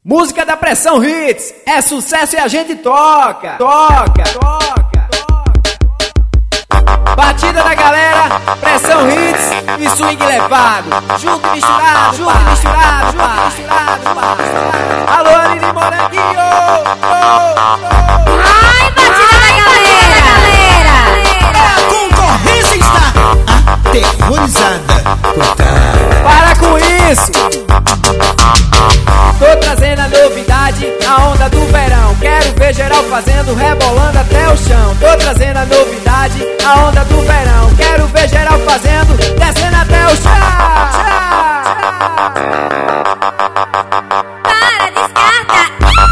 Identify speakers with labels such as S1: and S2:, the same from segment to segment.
S1: Música da Pressão Hits, é sucesso e a gente toca, toca, toca, toca. Batida da galera, Pressão Hits e swing levado, junto e misturado, junto e misturado, junto e misturado. Alô, Aline Moranguinho!
S2: Ai, batida da galera!
S3: A concorrência está aterrorizada.
S1: Para com isso! Tô trazendo a novidade, a onda do verão. Quero ver geral fazendo, rebolando até o chão. Tô trazendo a novidade, a onda do verão. Quero ver geral fazendo, descendo até o chão.
S2: Para, descarta!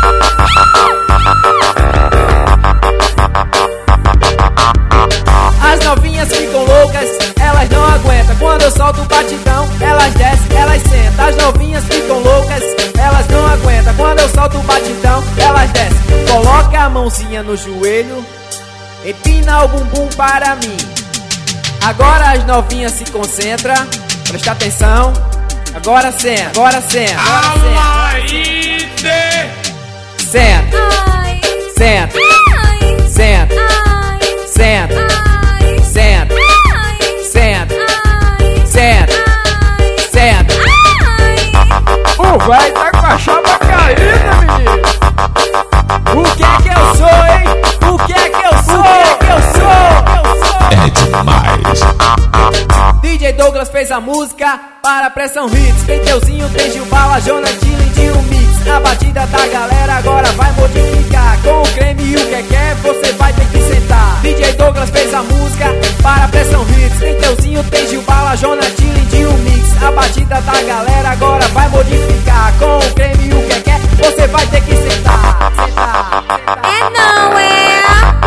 S1: As novinhas ficam loucas, elas não aguentam. Quando eu solto o batidão, elas descem, elas sentam. As novinhas ficam loucas, elas não aguentam. Quando eu solto o batidão, elas descem. Coloca a mãozinha no joelho, empina o bumbum para mim. Agora as novinhas se concentram, presta atenção. Agora senta, agora senta, agora senta. Senta,
S2: Ai,
S1: senta,
S2: ai,
S1: senta,
S2: ai,
S1: senta,
S2: ai,
S1: senta,
S2: ai,
S1: senta,
S2: ai,
S1: senta,
S2: ai,
S1: senta.
S2: ai.
S1: O véi tá com a chapa caída, menino. O que é que eu sou, hein? O que é que eu sou? O que é que eu sou?
S3: É demais.
S1: DJ Douglas fez a música para a Pressão Hits. Tem Teuzinho, tem Gilbala, Jonas, Lindinho Mix. A batida da galera agora vai modificar. Com o creme e o que você vai ter que sentar. DJ Douglas fez a música para a Pressão Hits. Tem Teuzinho, tem Gilbala, Jonas, Lindinho Mix. A batida da galera agora vai modificar. Com o creme e o que você vai ter que sentar. Sentar, sentar.
S2: É não, é?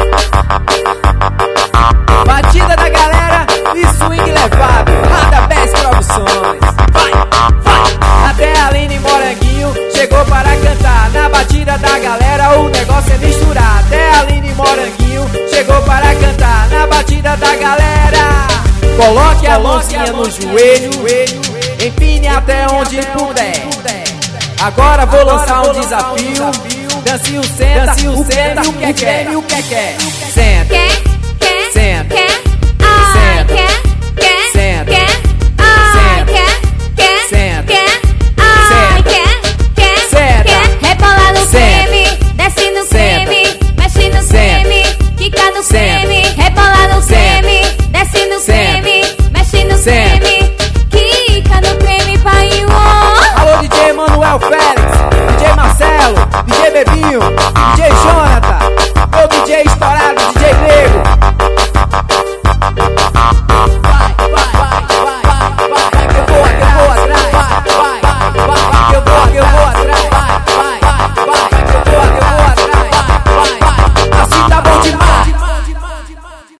S1: Batida da galera e swing levado, Rada Best Produções. Vai, vai. Até a Aline Moranguinho chegou para cantar. Na batida da galera o negócio é misturar. Até a Aline Moranguinho chegou para cantar. Na batida da galera, coloque a mãozinha no joelho, empine até onde puder. Agora vou lançar um desafio. Dance o senta, o senta, o que quer. Senta,
S2: Quer,
S1: senta,
S2: ai,
S1: senta,
S2: quer,
S1: senta,
S2: ai,
S1: senta,
S2: quer,
S1: senta,
S2: ai,
S1: senta,
S2: quer. Rebola no
S1: senta,
S2: creme, desce no
S1: senta,
S2: creme, mexe no
S1: senta,
S2: creme, quica no
S1: senta,
S2: creme, rebola no
S1: senta,
S2: creme, desce no
S1: senta,
S2: creme, mexe no
S1: senta.
S2: creme, quica no creme, pai.
S1: Alô, DJ Manuel Félix, DJ Marcelo, DJ Bebinho,